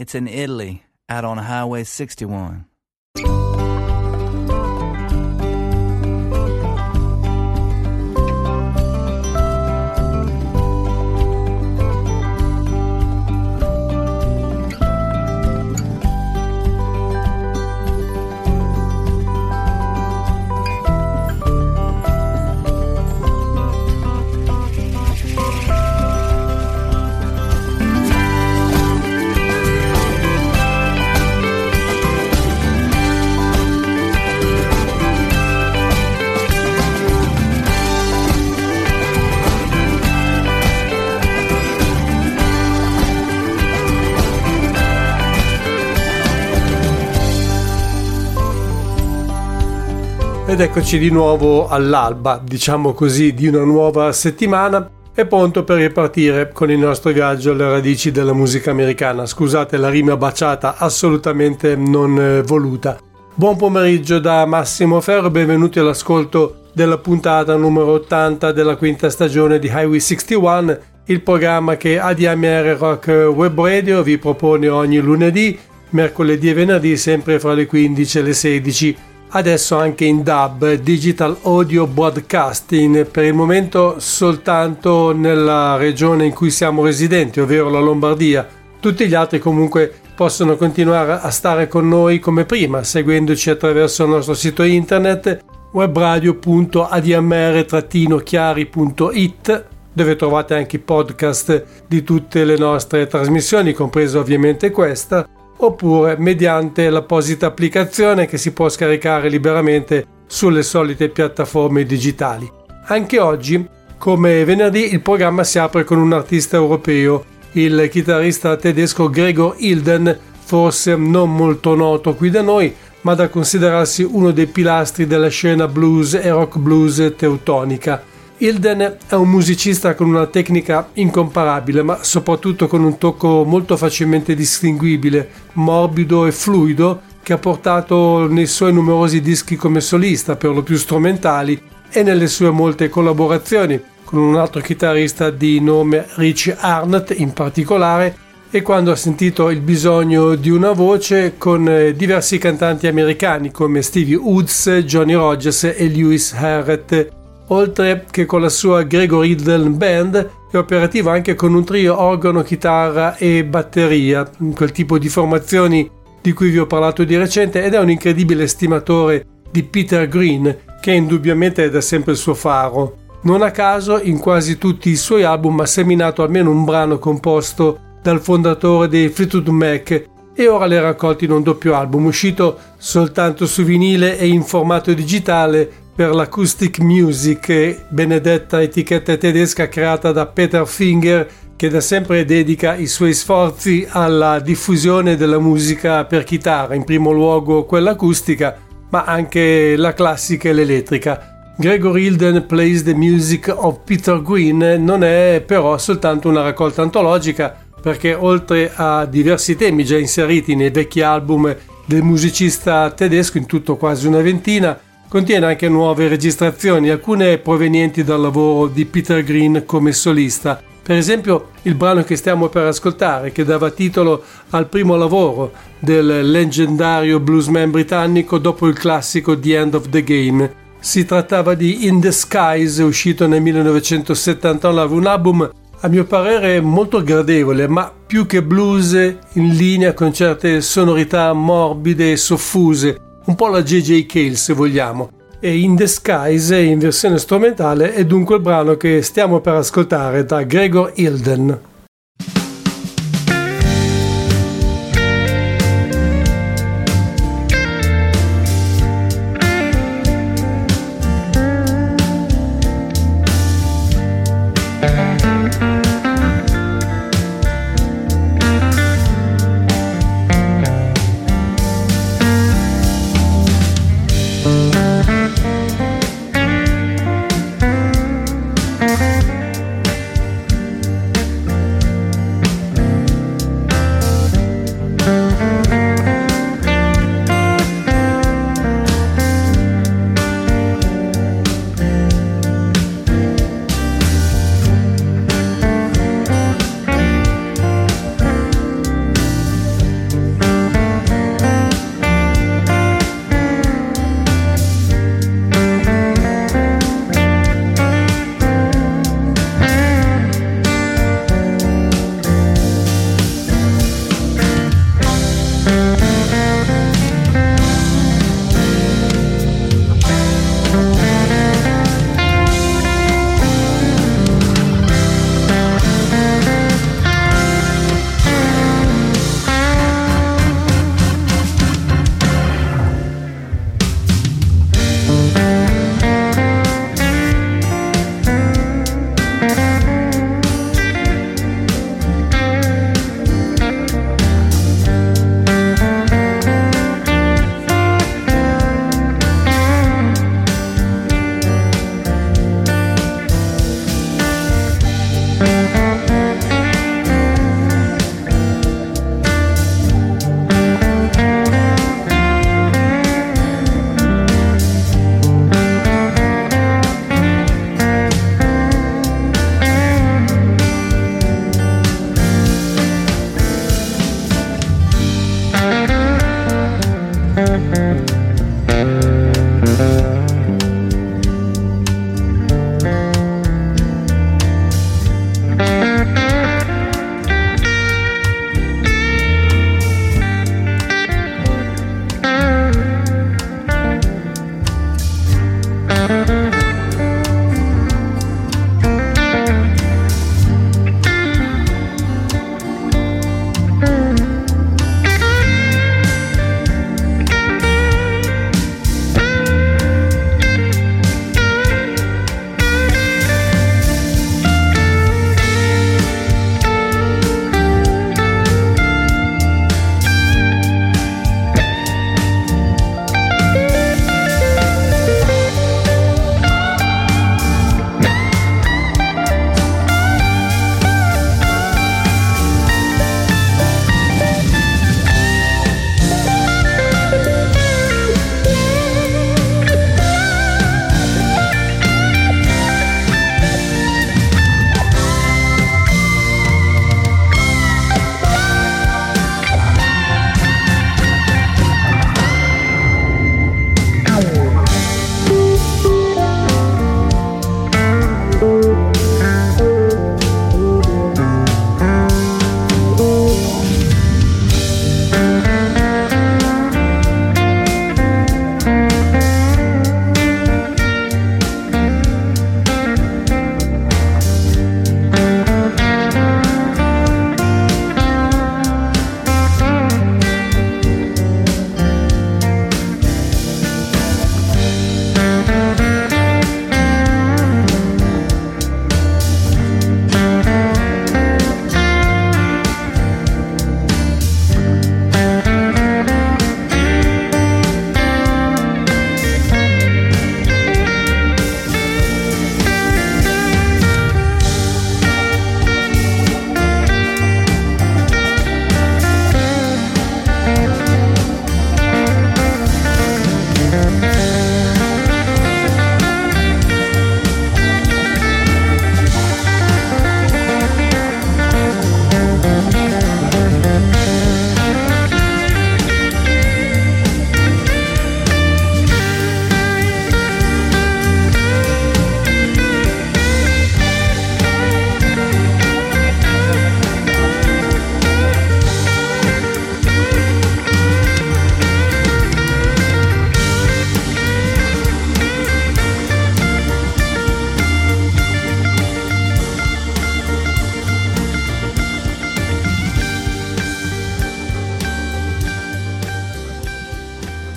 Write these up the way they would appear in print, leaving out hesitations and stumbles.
It's in Italy, out on Highway 61. Ed eccoci di nuovo all'alba, diciamo così, di una nuova settimana e pronto per ripartire con il nostro viaggio alle radici della musica americana. Scusate la rima baciata, assolutamente non voluta. Buon pomeriggio da Massimo Ferro, benvenuti all'ascolto della puntata numero 80 della quinta stagione di Highway 61, il programma che ADMR Rock Web Radio vi propone ogni lunedì, mercoledì e venerdì, sempre fra le 15 e le 16. Adesso anche in DAB, Digital Audio Broadcasting, per il momento soltanto nella regione in cui siamo residenti, ovvero la Lombardia. Tutti gli altri comunque possono continuare a stare con noi come prima, seguendoci attraverso il nostro sito internet webradio.admr-chiari.it, dove trovate anche i podcast di tutte le nostre trasmissioni, compresa ovviamente questa, oppure mediante l'apposita applicazione che si può scaricare liberamente sulle solite piattaforme digitali. Anche oggi, come venerdì, il programma si apre con un artista europeo, il chitarrista tedesco Gregor Ilden, forse non molto noto qui da noi, ma da considerarsi uno dei pilastri della scena blues e rock blues teutonica. Ilden è un musicista con una tecnica incomparabile, ma soprattutto con un tocco molto facilmente distinguibile, morbido e fluido, che ha portato nei suoi numerosi dischi come solista, per lo più strumentali, e nelle sue molte collaborazioni, con un altro chitarrista di nome Rich Arnott in particolare, e quando ha sentito il bisogno di una voce con diversi cantanti americani come Stevie Woods, Johnny Rogers e Lewis Herret. Oltre che con la sua Gregor Ilden Band, è operativo anche con un trio organo, chitarra e batteria, quel tipo di formazioni di cui vi ho parlato di recente, ed è un incredibile stimatore di Peter Green, che indubbiamente è da sempre il suo faro. Non a caso, in quasi tutti i suoi album ha seminato almeno un brano composto dal fondatore dei Fleetwood Mac, e ora le ha raccolti in un doppio album, uscito soltanto su vinile e in formato digitale, per l'Acoustic Music, benedetta etichetta tedesca creata da Peter Finger, che da sempre dedica i suoi sforzi alla diffusione della musica per chitarra, in primo luogo quella acustica, ma anche la classica e l'elettrica. Gregor Ilden Plays the Music of Peter Green non è però soltanto una raccolta antologica, perché oltre a diversi temi già inseriti nei vecchi album del musicista tedesco, in tutto quasi una ventina, contiene anche nuove registrazioni, alcune provenienti dal lavoro di Peter Green come solista. Per esempio il brano che stiamo per ascoltare, che dava titolo al primo lavoro del leggendario bluesman britannico dopo il classico The End of the Game. Si trattava di In the Skies, uscito nel 1979, un album a mio parere molto gradevole, ma più che blues in linea con certe sonorità morbide e soffuse, un po' la J.J. Cale se vogliamo. E In the Skies in versione strumentale è dunque il brano che stiamo per ascoltare da Gregor Ilden.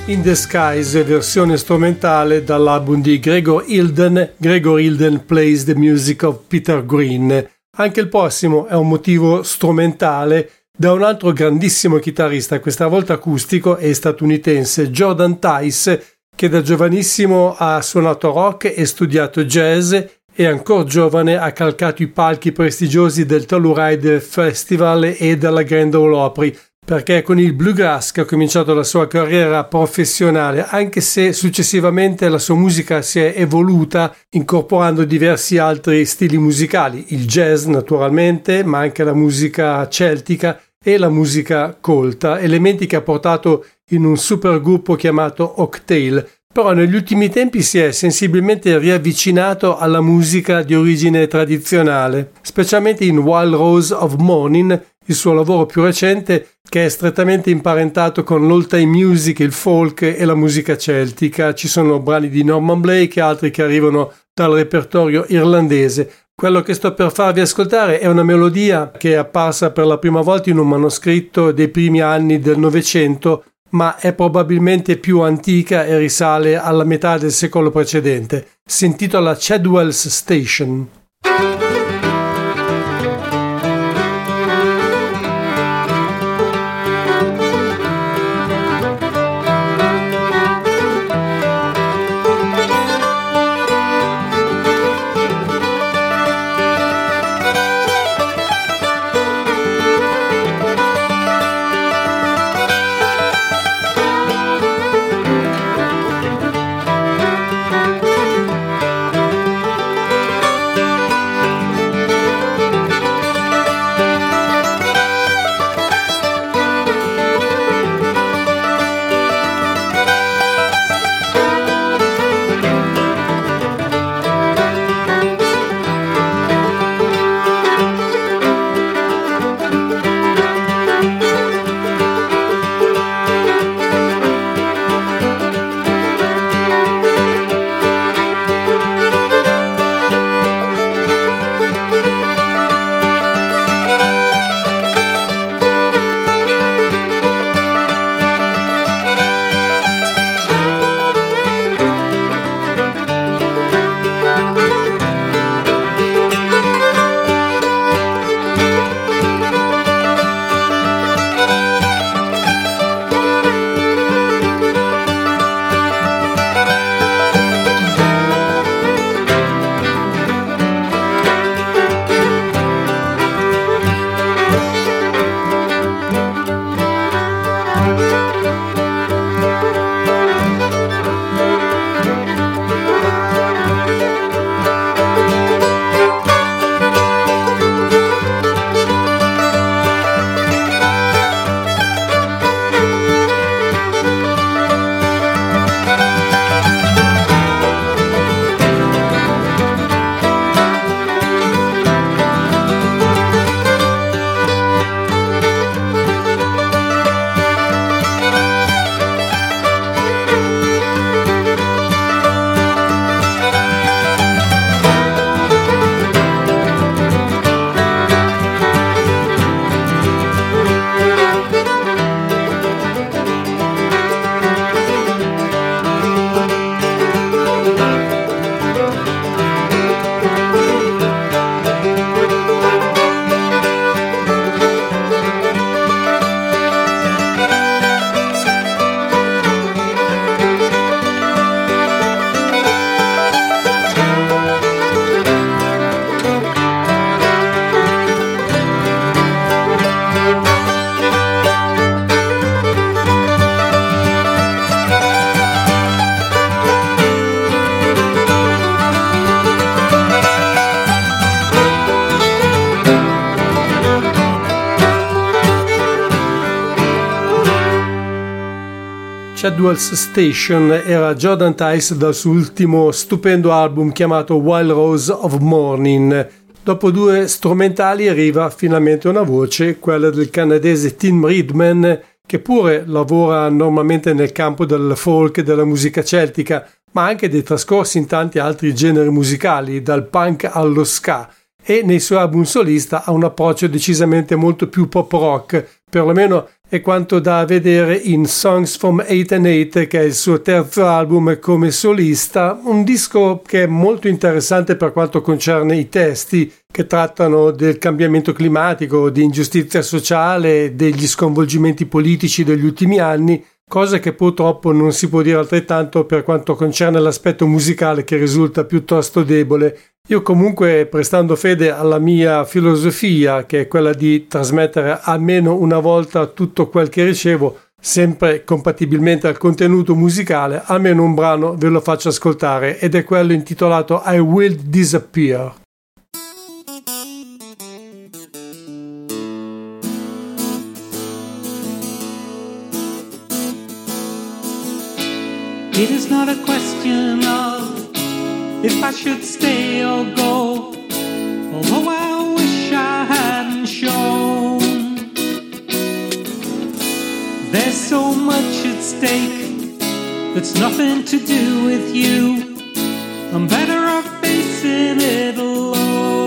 In the Skies, versione strumentale dall'album di Gregor Hilden Plays the Music of Peter Green. Anche il prossimo è un motivo strumentale da un altro grandissimo chitarrista, questa volta acustico e statunitense, Jordan Tice, che da giovanissimo ha suonato rock e studiato jazz e ancora giovane ha calcato i palchi prestigiosi del Telluride Festival e della Grand Ole Opry, perché è con il bluegrass che ha cominciato la sua carriera professionale, anche se successivamente la sua musica si è evoluta incorporando diversi altri stili musicali, il jazz naturalmente, ma anche la musica celtica e la musica colta, elementi che ha portato in un supergruppo chiamato Oaktail. Però negli ultimi tempi si è sensibilmente riavvicinato alla musica di origine tradizionale, specialmente in Wild Rose of Morning, il suo lavoro più recente, che è strettamente imparentato con l'old time music, il folk e la musica celtica. Ci sono brani di Norman Blake e altri che arrivano dal repertorio irlandese. Quello che sto per farvi ascoltare è una melodia che è apparsa per la prima volta in un manoscritto dei primi anni del Novecento, ma è probabilmente più antica e risale alla metà del secolo precedente. Si intitola Chadwell's Station. Chadwell's Station era Jordan Tice dal suo ultimo stupendo album chiamato Wild Rose of Morning. Dopo due strumentali arriva finalmente una voce, quella del canadese Tim Ridman, che pure lavora normalmente nel campo del folk e della musica celtica, ma anche dei trascorsi in tanti altri generi musicali, dal punk allo ska, e nei suoi album solista ha un approccio decisamente molto più pop rock, perlomeno è quanto da vedere in Songs from 8 and 8, che è il suo terzo album come solista, un disco che è molto interessante per quanto concerne i testi che trattano del cambiamento climatico, di ingiustizia sociale, degli sconvolgimenti politici degli ultimi anni, cosa che purtroppo non si può dire altrettanto per quanto concerne l'aspetto musicale, che risulta piuttosto debole. Io comunque, prestando fede alla mia filosofia, che è quella di trasmettere almeno una volta tutto quel che ricevo, sempre compatibilmente al contenuto musicale, almeno un brano ve lo faccio ascoltare, ed è quello intitolato I Will Disappear. It is not a question of if I should stay or go, although I wish I hadn't shown. There's so much at stake that's nothing to do with you. I'm better off facing it alone.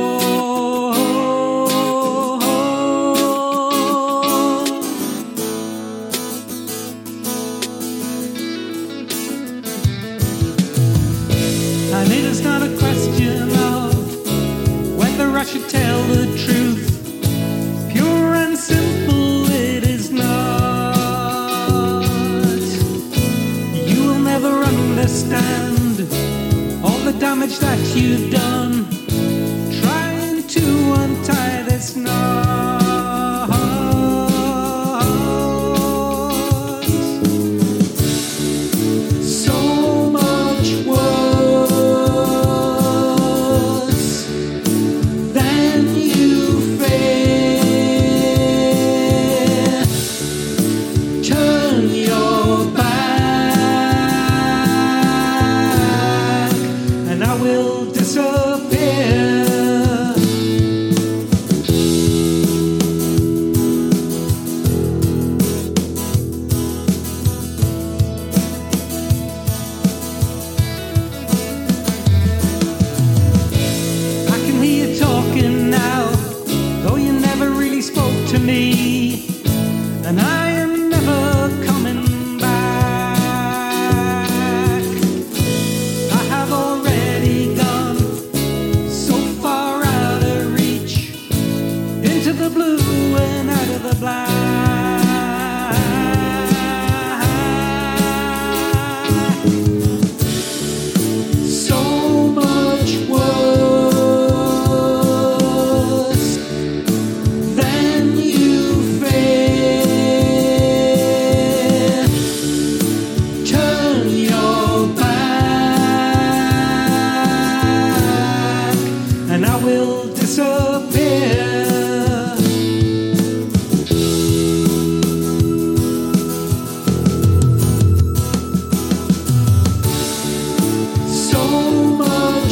And it is not a question of whether I should tell the truth. Pure and simple it is not. You will never understand all the damage that you've done trying to untie this knot. So much worse than you fear. Turn your back and I will disappear. I can hear you talking now, though you never really spoke to me, and I am never coming back. I have already gone so far out of reach, into the blue and out of the black. So much worse than you fear. Turn your back and I will disappear. So much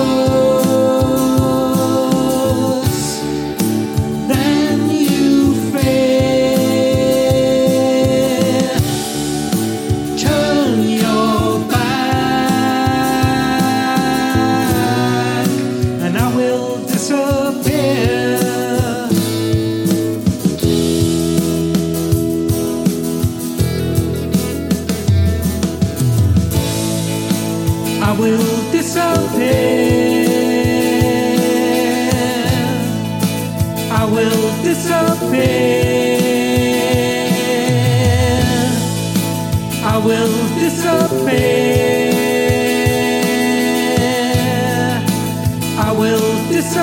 worse than you fear. Turn your back and I will disappear. I will disappear. I will disappear. I will disappear. I will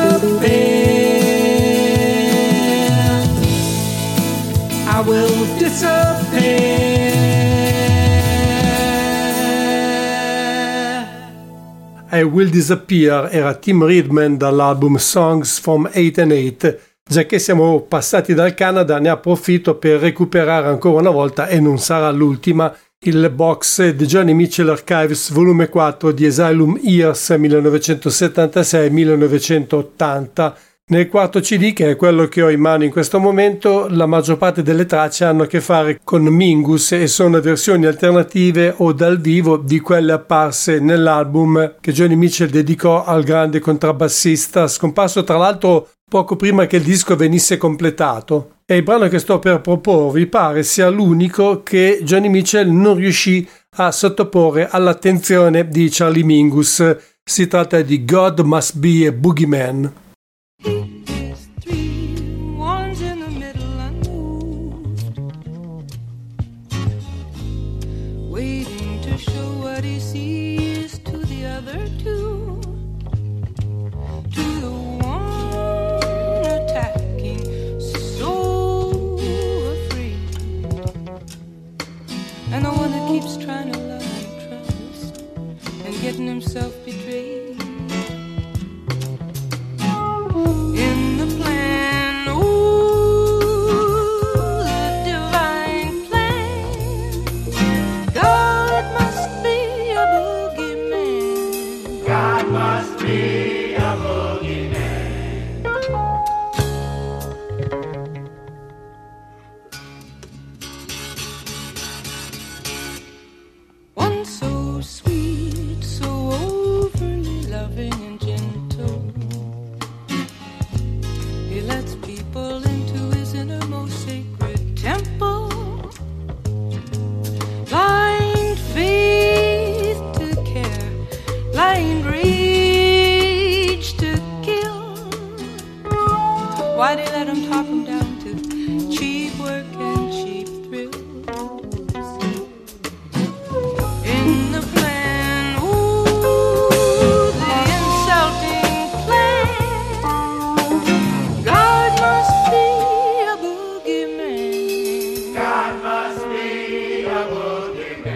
disappear. I will disappear. I Will Disappear era Tim Ridman dall'album Songs from 8 and 8. Già che siamo passati dal Canada, ne approfitto per recuperare ancora una volta, e non sarà l'ultima, il box The Joni Mitchell Archives volume 4 di Asylum Years 1976-1980. Nel quarto CD, che è quello che ho in mano in questo momento, la maggior parte delle tracce hanno a che fare con Mingus e sono versioni alternative o dal vivo di quelle apparse nell'album che Joni Mitchell dedicò al grande contrabbassista, scomparso tra l'altro poco prima che il disco venisse completato. e il brano che sto per proporvi pare sia l'unico che Joni Mitchell non riuscì a sottoporre all'attenzione di Charlie Mingus. Si tratta di God Must Be a Boogeyman. And the one that keeps trying to love and trust and getting himself betrayed. In the plan, ooh, the divine plan, God must be a boogeyman. God must be a boogeyman. One so sweet, so overly loving and gentle. He lets people into his innermost sacred temple. Blind faith to care, blind rage to kill. Why'd he let him talk him down to cheap work and cheap thrills? In the plan, ooh, the insulting plan, God must be a boogeyman. God must be a boogeyman.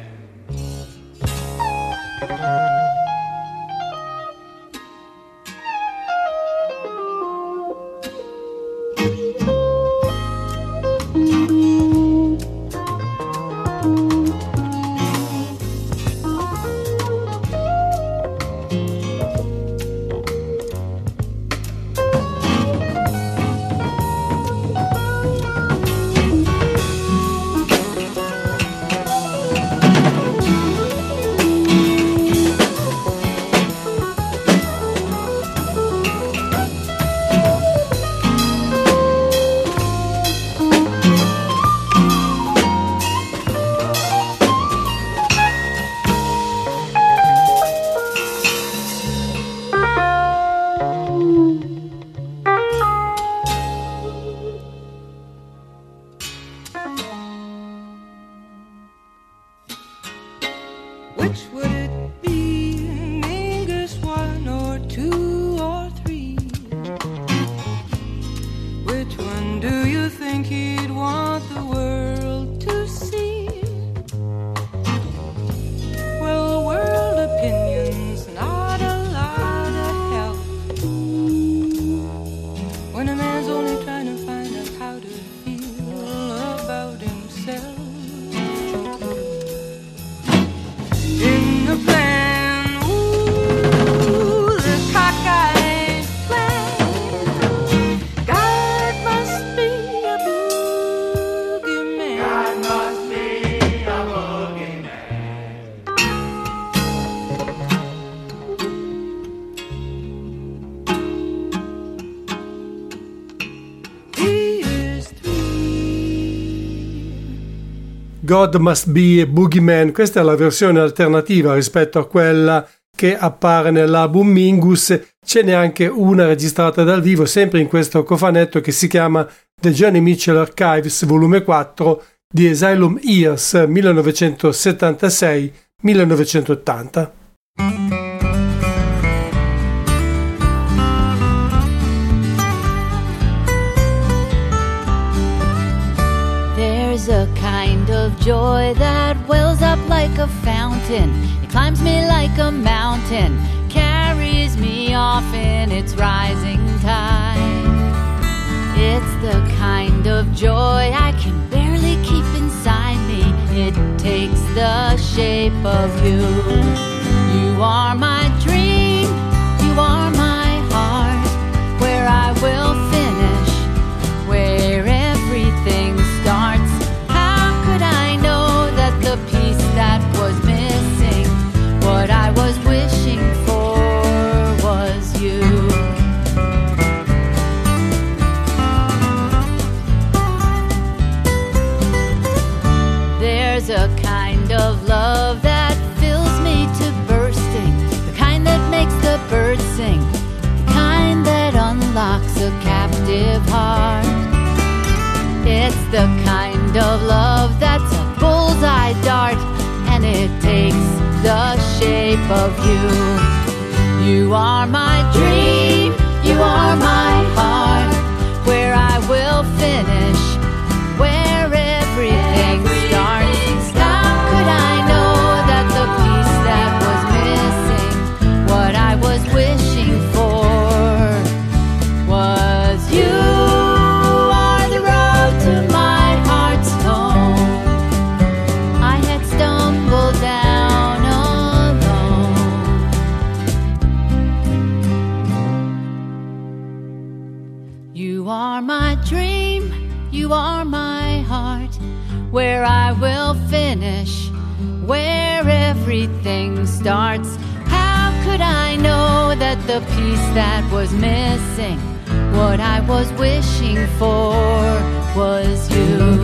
Which would it be, Mingus 1 or 2 or 3? Which one do you think he'd want the world to see? Well, world opinion's not a lot of help when a man's only trying to find out how to feel about himself. In the plan, ooh, the cockeyed plan, God must be a boogeyman. God must be a boogeyman. He is 3. God Must Be a Boogeyman, questa è la versione alternativa rispetto a quella che appare nell'album Mingus. Ce n'è anche una registrata dal vivo, sempre in questo cofanetto che si chiama The Joni Mitchell Archives volume 4 di Asylum Years 1976-1980. There's a kind of joy that wells up like a fountain. It climbs me like a mountain, carries me off in its rising tide. It's the kind of joy I can barely keep inside me. It takes the shape of you. You are my dream, you are my heart, where I will finish, where everything starts. How could I know that the piece that was missing, what I was wishing for, was you? There's a kind of love that fills me to bursting, the kind that makes the birds sing, the kind that unlocks a captive heart. It's the kind of love that's a bullseye dart, and it takes the shape of you. You are my dream, you are my heart, where I will finish, where everything starts. How could I know that the piece that was missing, what I was wishing for, was you? Are the road to my heart's home I had stumbled down alone. You are my dream, you are my heart, where I will finish, where everything starts. How could I know that the piece that was missing, what I was wishing for, was you?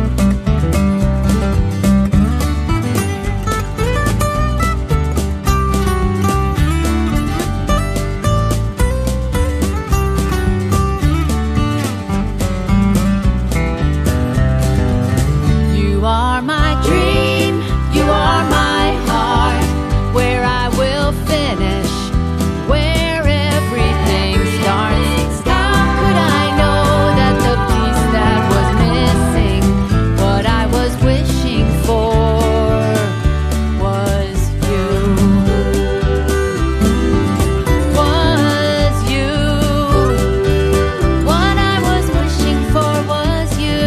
You are my dream, you are my heart, where I will finish, where everything starts. How could I know that the piece that was missing, what I was wishing for, was you? Was you? What I was wishing for was you.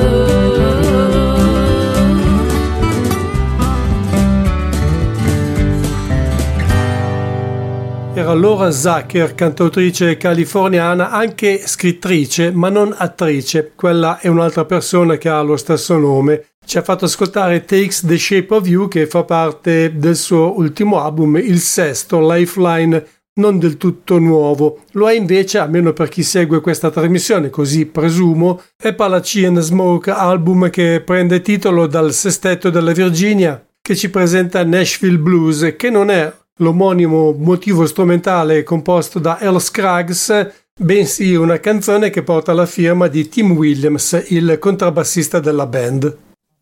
Era Laura Zucker, cantautrice californiana, anche scrittrice ma non attrice. Quella è un'altra persona che ha lo stesso nome. Ci ha fatto ascoltare Takes the Shape of You, che fa parte del suo ultimo album, il sesto, Lifeline, non del tutto nuovo. Lo è invece, almeno per chi segue questa trasmissione, così presumo, è Palachi and Smoke, album che prende titolo dal sestetto della Virginia, che ci presenta Nashville Blues, che non è l'omonimo motivo strumentale composto da Earl Scruggs, bensì una canzone che porta la firma di Tim Williams, il contrabbassista della band.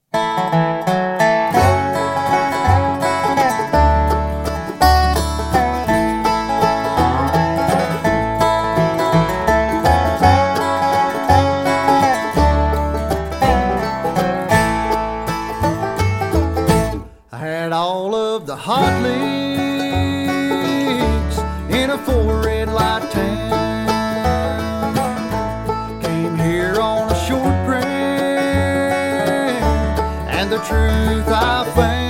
I had all of the hot leads in a 4 red light town. Came here on a short grant, and the truth I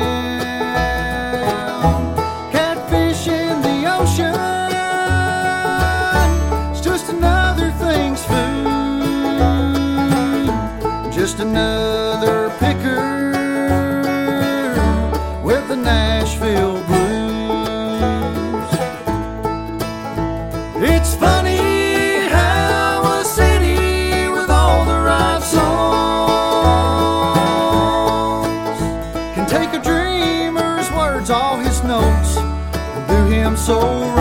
found. Catfish in the ocean, it's just another thing's food, just another picker with the Nashville blues. It's funny how a city with all the right songs can take a dreamer's words, all his notes, and do him so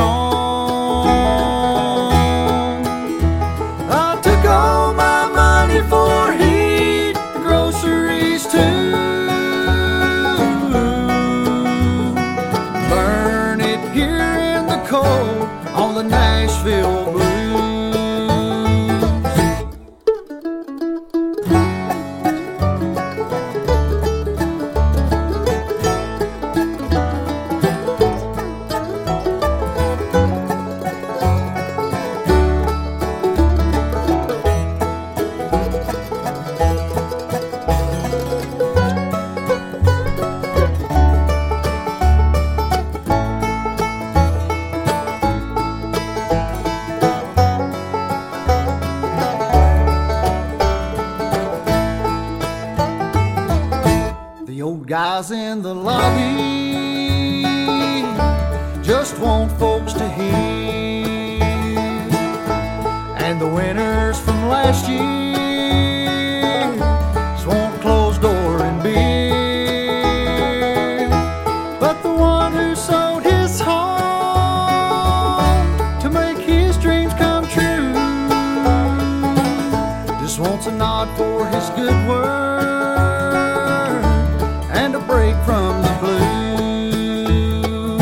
wrong. I took all my money for heat, the groceries too. Burn it here in the cold on the Nashville blues. The old guys in the lobby just want folks to hear, and the winners from last year just want closed door and beer. good word and a break from the blues.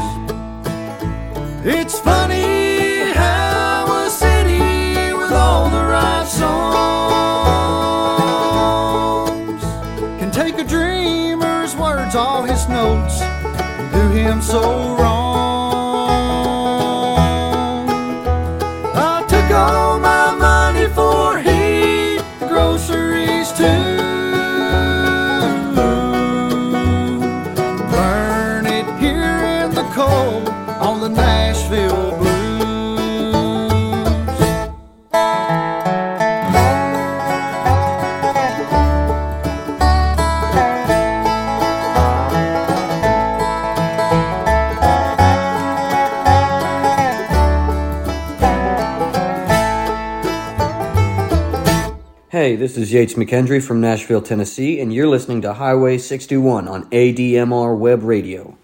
It's funny how a city with all the right songs can take a dreamer's words, all his notes, and do him so wrong. I took all my money for heat, the groceries too. Burn it here in the cold on the Nashville blues. Hey, this is Yates McKendry from Nashville, Tennessee, and you're listening to Highway 61 on ADMR Web Radio.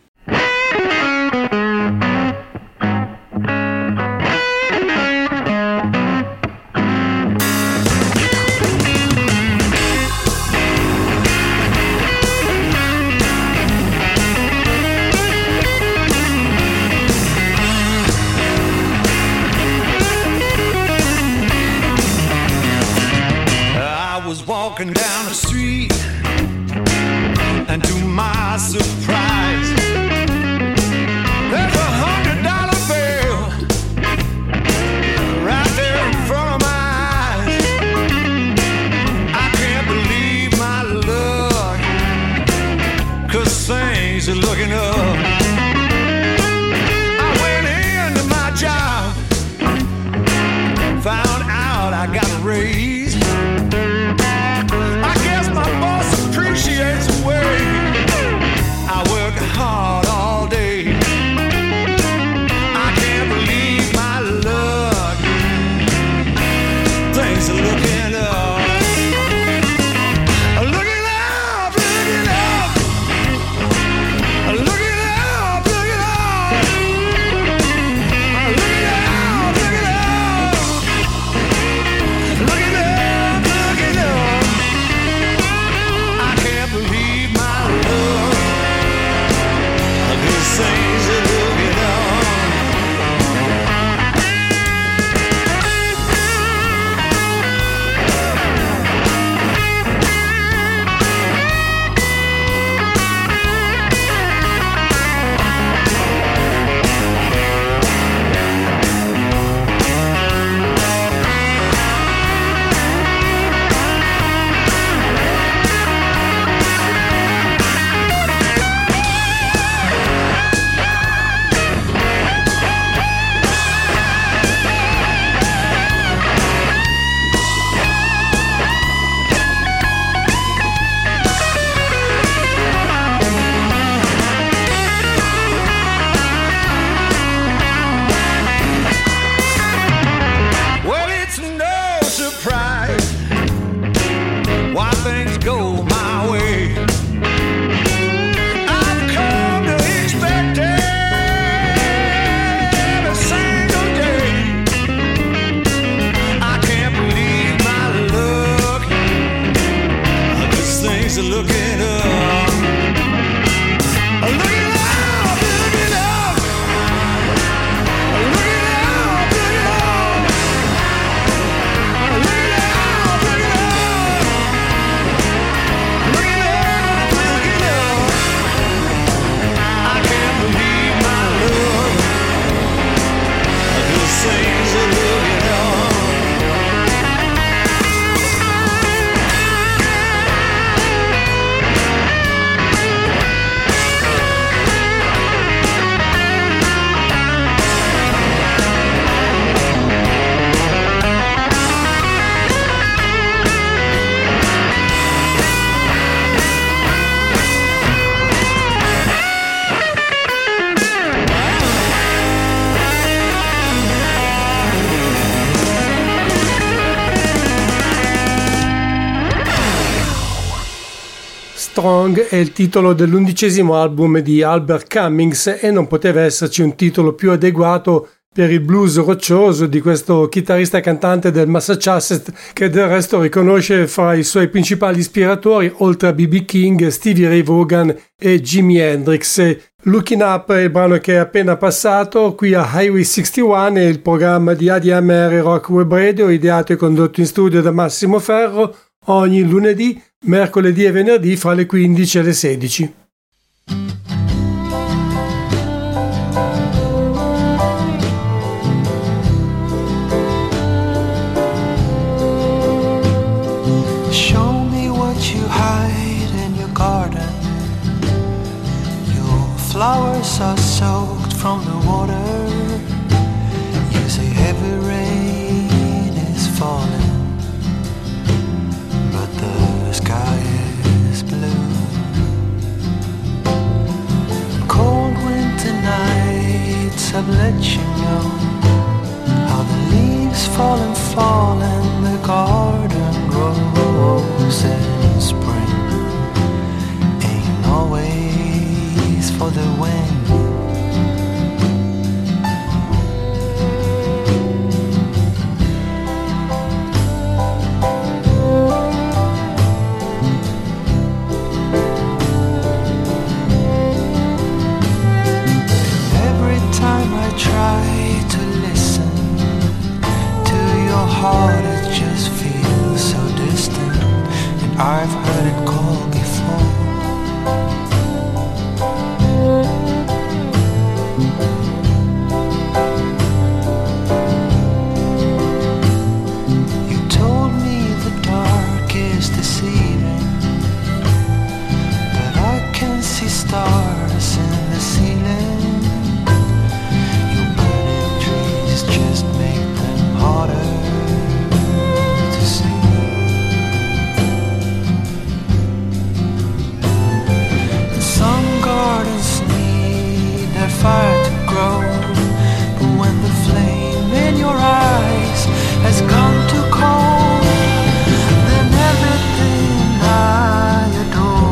Walking down the street, and to my surprise, there's $100 bill right there in front of my eyes. I can't believe my luck, 'cause things are looking up. I went into my job, found out I got a raise. Appreciates the way I work hard all day. I can't believe my luck. Things are looking up. Looking up, looking up. Looking up, looking up. Looking up, looking up. Looking up, looking up. I can't believe my luck. These things are looking on. Strong è il titolo dell'11° album di Albert Cummings e non poteva esserci un titolo più adeguato per il blues roccioso di questo chitarrista e cantante del Massachusetts, che del resto riconosce fra i suoi principali ispiratori, oltre a B.B. King, Stevie Ray Vaughan e Jimi Hendrix. Looking Up è il brano che è appena passato qui a Highway 61, è il programma di ADMR Rock Web Radio, ideato e condotto in studio da Massimo Ferro, ogni lunedì, mercoledì e venerdì fra le 15 e le 16. Flowers are soaked from the water. You say heavy rain is falling, but the sky is blue. Cold winter nights have let you know how the leaves fall and the garden grows in spring. Ain't always for the wind. Every time I try to listen to your heart, it just feels so distant, and I've heard it call before. Stars in the ceiling. Your burning trees just make them harder to see. And some gardens need their fire to grow, but when the flame in your eyes has gone too cold, then everything I adore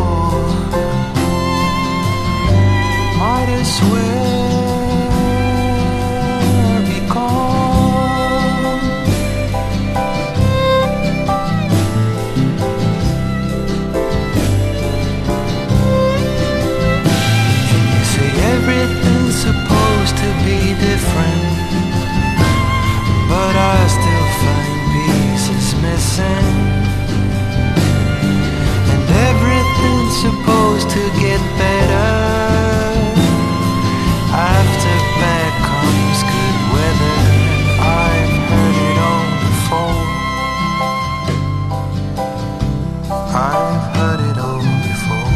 might as well be gone. And you say everything's supposed to be different, but I still find pieces missing. And everything's supposed to get better. After bad comes good weather, and I've heard it all before. I've heard it all before.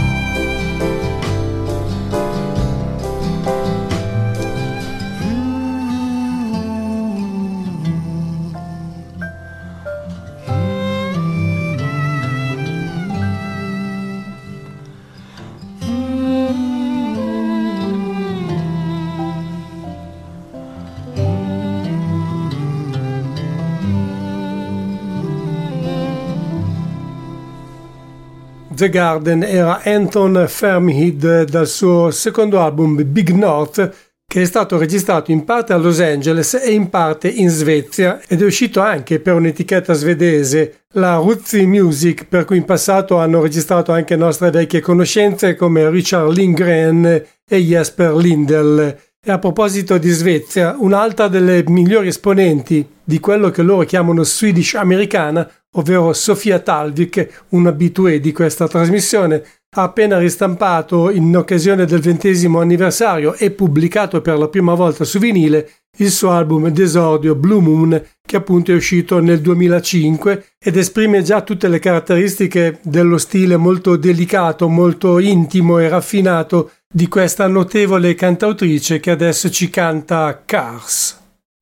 The Garden era Anton Fermhead dal suo secondo album Big North, che è stato registrato in parte a Los Angeles e in parte in Svezia ed è uscito anche per un'etichetta svedese, la Rootsy Music, per cui in passato hanno registrato anche nostre vecchie conoscenze come Richard Lindgren e Jesper Lindell. E a proposito di Svezia, un'altra delle migliori esponenti di quello che loro chiamano Swedish Americana, ovvero Sofia Talvik, un habitué di questa trasmissione, ha appena ristampato in occasione del 20° anniversario e pubblicato per la prima volta su vinile il suo album d'esordio Blue Moon, che appunto è uscito nel 2005 ed esprime già tutte le caratteristiche dello stile molto delicato, molto intimo e raffinato di questa notevole cantautrice che adesso ci canta Cars.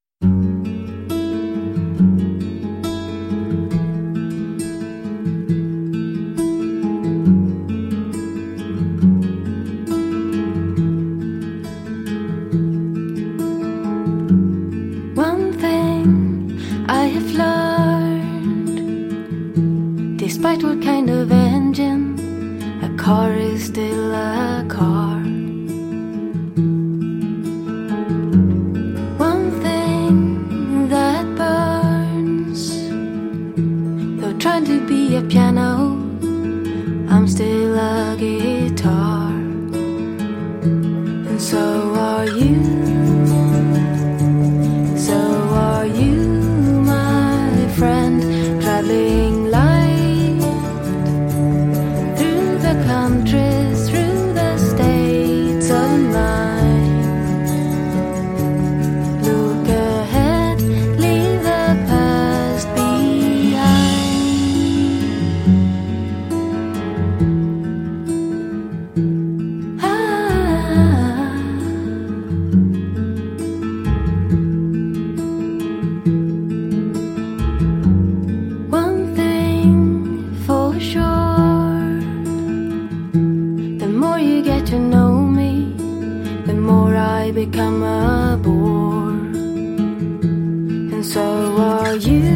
One thing I have learned, despite what kind of engine, a car is still a car. One thing piano, I'm still a guitar. And so are you. So are you, my friend, traveling light through the countries, through the states of mind. Look ahead, leave the past behind. One thing for sure, the more you get to know me, the more I become a bore. And so are you.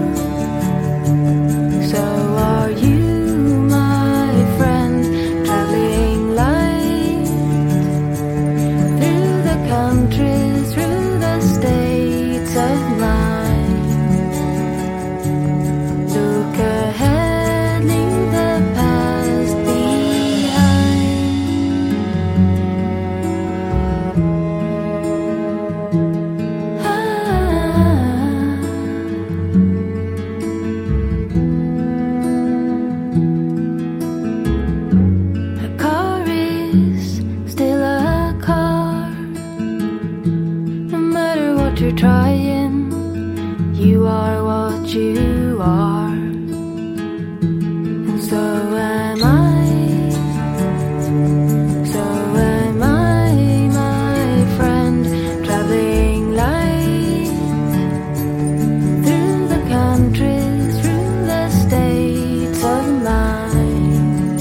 So are you, my friend, traveling light through the countries, through the states of mind. Look ahead, leave the past behind. A car is still a car. No matter what you're trying, you are what you are. And so am I. So am I, my friend, traveling light through the countries, through the states of mind.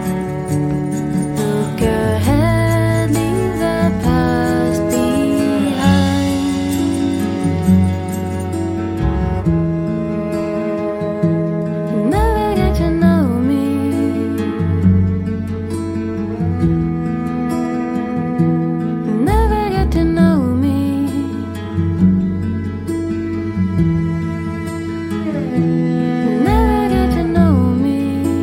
Look ahead, leave the past behind. Never get to know me. Never get to know me. Never get to know me.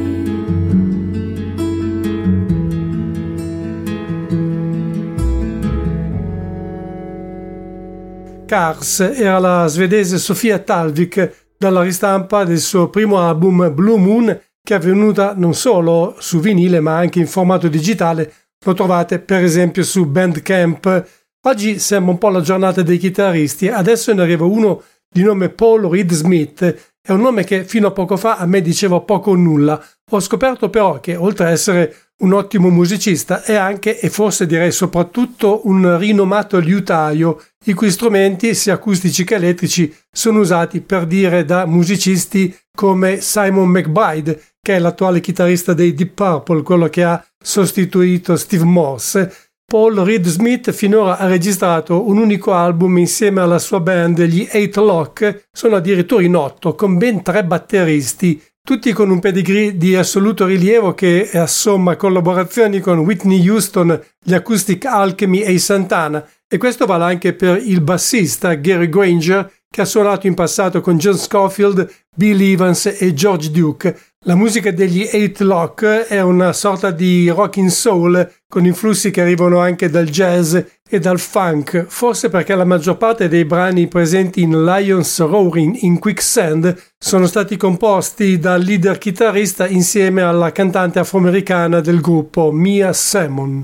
Cars era la svedese Sofia Talvik dalla ristampa del suo primo album Blue Moon, che è venuta non solo su vinile ma anche in formato digitale. Lo trovate per esempio su Bandcamp. Oggi sembra un po' la giornata dei chitarristi, adesso ne arriva uno di nome Paul Reed Smith. È un nome che fino a poco fa a me diceva poco o nulla. Ho scoperto però che oltre a essere un ottimo musicista è anche, e forse direi soprattutto, un rinomato liutaio, i cui strumenti, sia acustici che elettrici, sono usati per dire da musicisti come Simon McBride, che è l'attuale chitarrista dei Deep Purple, quello che ha sostituito Steve Morse. Paul Reed Smith finora ha registrato un unico album insieme alla sua band, gli Eight Lock, sono addirittura in 8, con ben 3 batteristi, tutti con un pedigree di assoluto rilievo che assomma collaborazioni con Whitney Houston, gli Acoustic Alchemy e i Santana, e questo vale anche per il bassista Gary Granger, che ha suonato in passato con John Scofield, Bill Evans e George Duke. La musica degli Eight Lock è una sorta di rock and soul con influssi che arrivano anche dal jazz e dal funk, forse perché la maggior parte dei brani presenti in Lions Roaring in Quicksand sono stati composti dal leader chitarrista insieme alla cantante afroamericana del gruppo Mia Samon.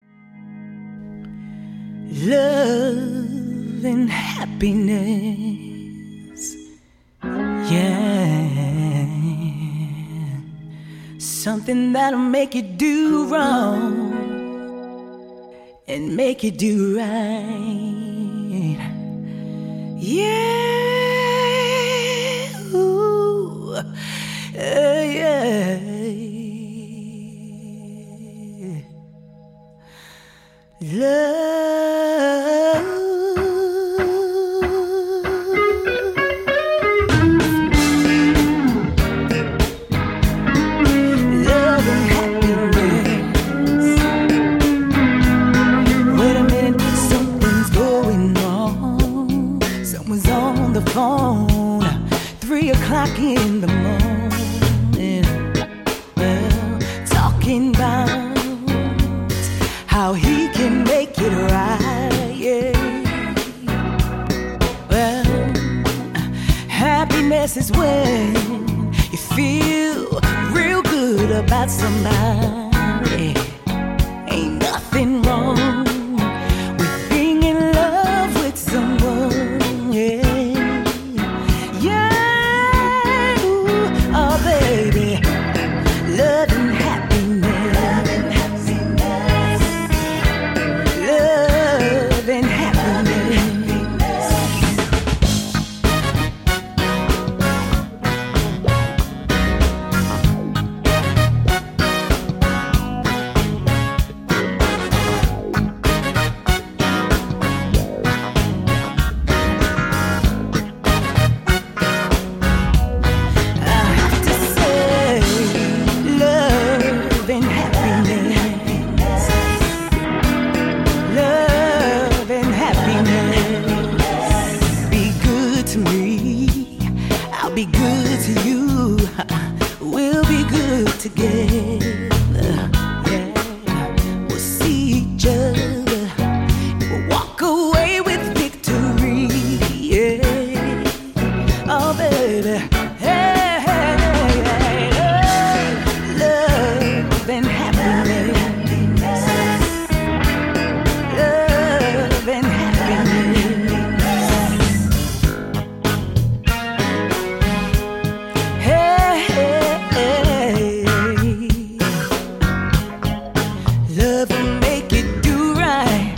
Love and happiness, yeah. Something that'll make you do wrong and make you do right. Yeah, ooh, yeah. Love. Phone, 3 o'clock in the morning. Happiness is when you feel real good about somebody. Ain't nothing wrong with being in love with someone. Yeah, yeah, ooh, oh baby, love and happiness, love and happiness, love and happiness. Be good to you, we'll be good together. Yeah, we'll see each other, we'll walk away with victory. Yeah, oh baby, hey, hey, hey, love and happiness, love and happiness. Love will make you do right.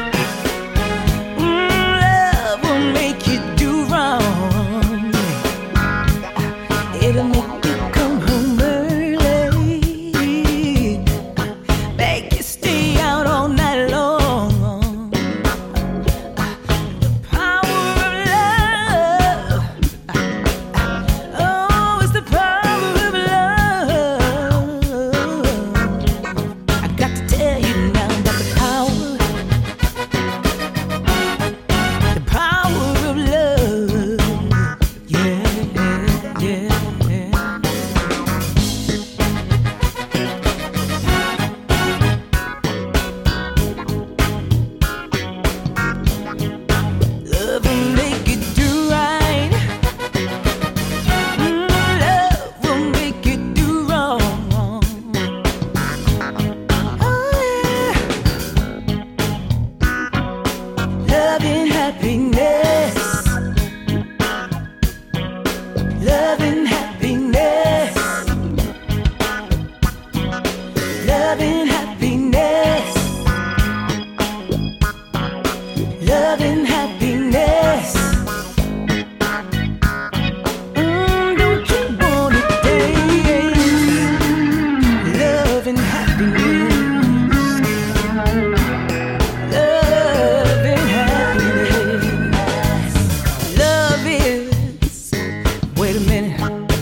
Love will make you do wrong. It'll make you come home early, make you stay out all night long. The power of love, oh, it's the power of love. I got to tell you now about the power of love. Yeah, yeah, yeah. Love will make you do right. Love will make you do wrong. Oh yeah. Love and happiness, love and happiness, love and happiness, love and happiness. Don't you want it, babe? Love and happiness, love and happiness. Love is, wait a minute.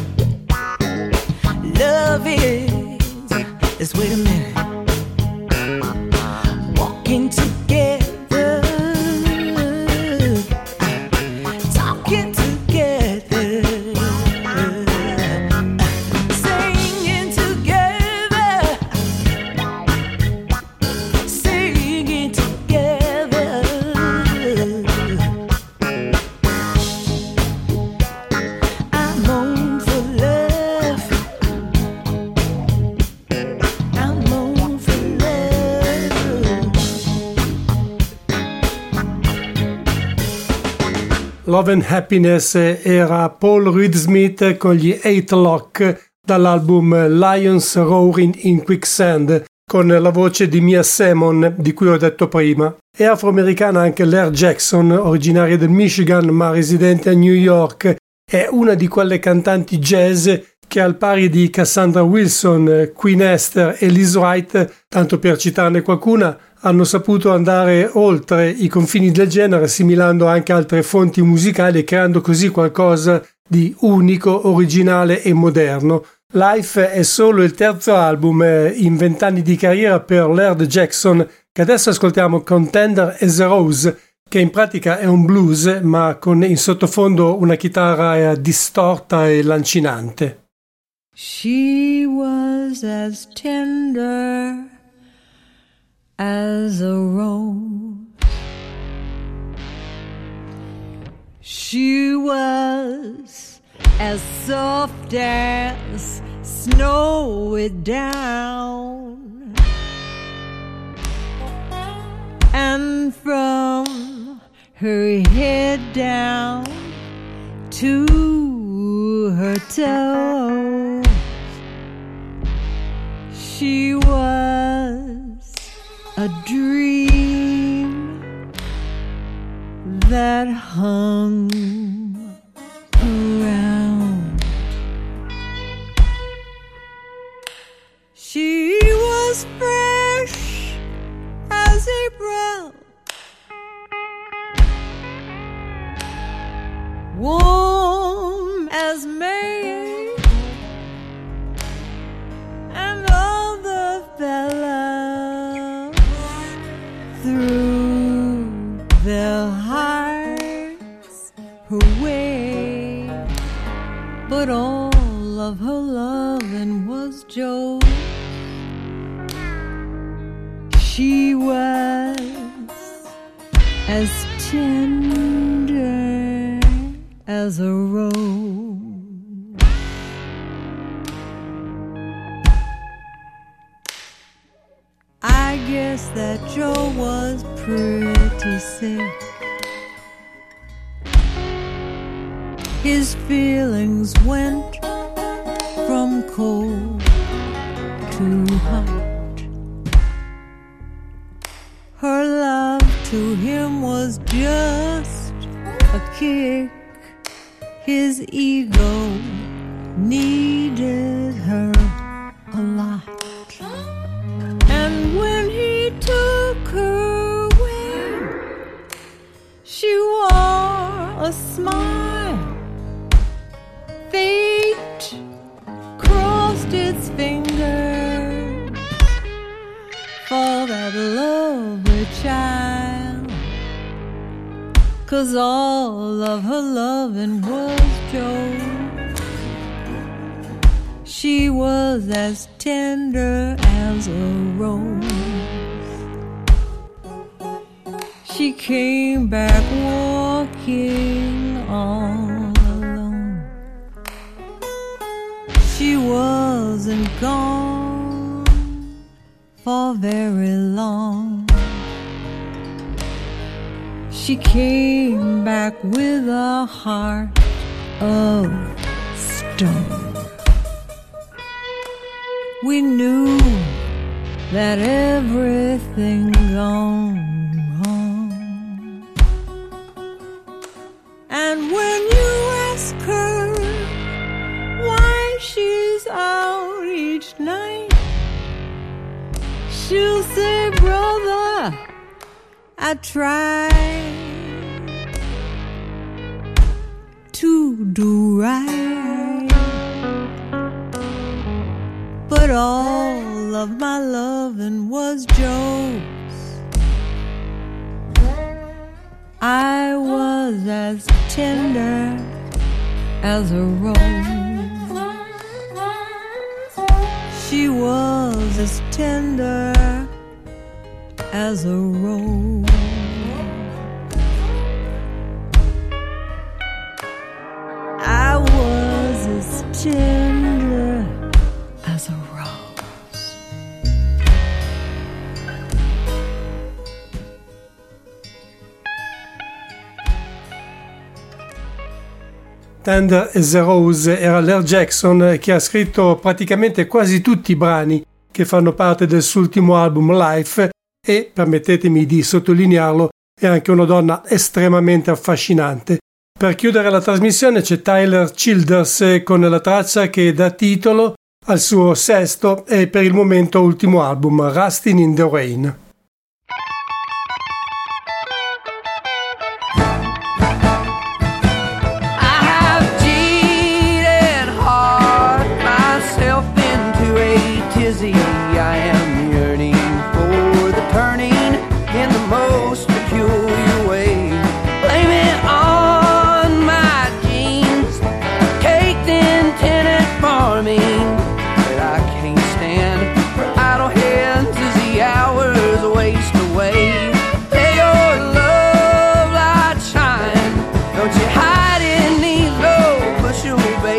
Love is, wait a minute. Walking together, talking together, singing together, singing together. I'm on for love, I'm on for love. Love and Happiness era Paul Reed Smith con gli 8 Lock dall'album Lions Roaring in Quicksand, con la voce di Mia Samon di cui ho detto prima. È afroamericana anche Lair Jackson, originaria del Michigan ma residente a New York. È una di quelle cantanti jazz che al pari di Cassandra Wilson, Queen Esther e Liz Wright, tanto per citarne qualcuna, hanno saputo andare oltre i confini del genere, assimilando anche altre fonti musicali e creando così qualcosa di unico, originale e moderno. Life è solo il terzo album in 20 anni di carriera per Laird Jackson, che adesso ascoltiamo con Tender as a Rose, che in pratica è un blues ma con in sottofondo una chitarra distorta e lancinante. She was as tender as a rose. She was as soft as snow it down, and from her head down to her toes, she was a dream that hung around. She was fresh as April, warm as May, and all the fellas threw their hearts her way, but all of her loving was Joe's. She was as tender as a rose. I guess that Joe was pretty sick. His feelings went from cold to hot. Her love to him was just a kick. His ego needed her a lot. And when he took her away, she wore a smile. Fate crossed its fingers for that lovely child, 'cause all of her loving was Joe. She was as tender as a rose. She came back walking all alone. She wasn't gone for very long. She came back with a heart of stone. We knew that everything gone wrong. And when you ask her why she's out each night, she'll say, brother, I tried to do right, but all of my loving was Joe's. I was as tender as a rose. She was as tender as a rose. I was as tender as a rose. Tender as a Rose era Laird Jackson, che ha scritto praticamente quasi tutti i brani che fanno parte del suo ultimo album Life, e, permettetemi di sottolinearlo, è anche una donna estremamente affascinante. Per chiudere la trasmissione c'è Tyler Childers con la traccia che dà titolo al suo sesto e per il momento ultimo album, Rustin' in the Rain. I am yearning for the turning in the most peculiar way. Blame it on my genes, caked in tenant farming, that I can't stand for idle hands as the hours waste away. Let your love light shine, don't you hide in these low bushel bays.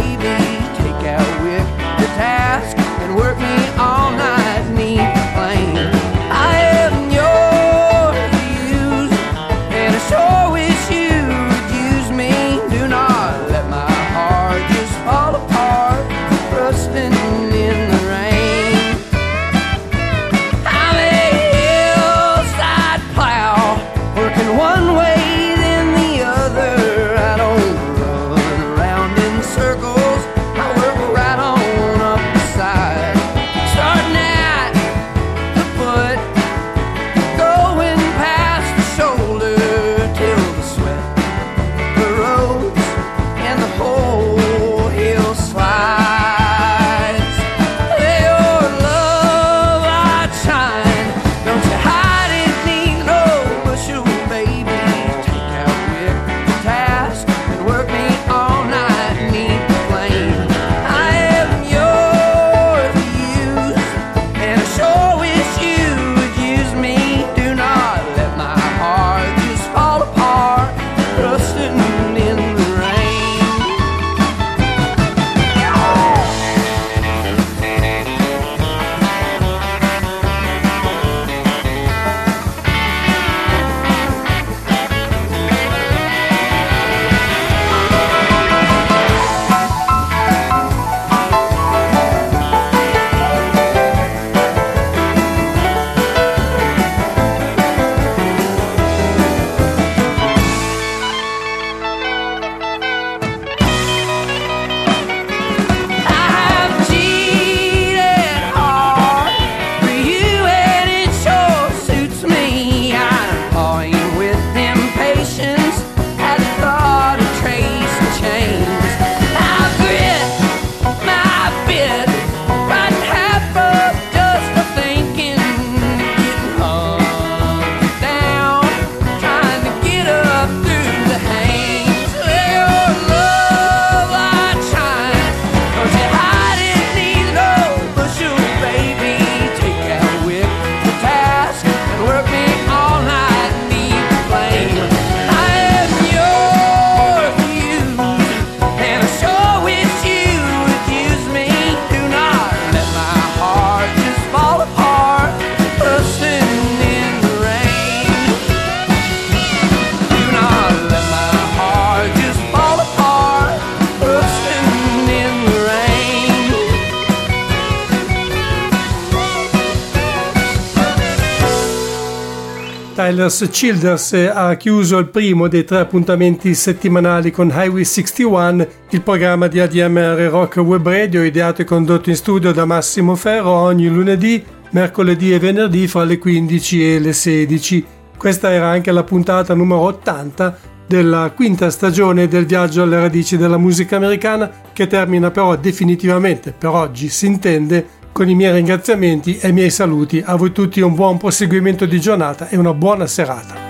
Tyler's Childers ha chiuso il primo dei 3 appuntamenti settimanali con Highway 61, il programma di ADMR Rock Web Radio ideato e condotto in studio da Massimo Ferro ogni lunedì, mercoledì e venerdì fra le 15 e le 16. Questa era anche la puntata numero 80 della quinta stagione del viaggio alle radici della musica americana, che termina però definitivamente, per oggi si intende, con i miei ringraziamenti e i miei saluti. A voi tutti un buon proseguimento di giornata e una buona serata.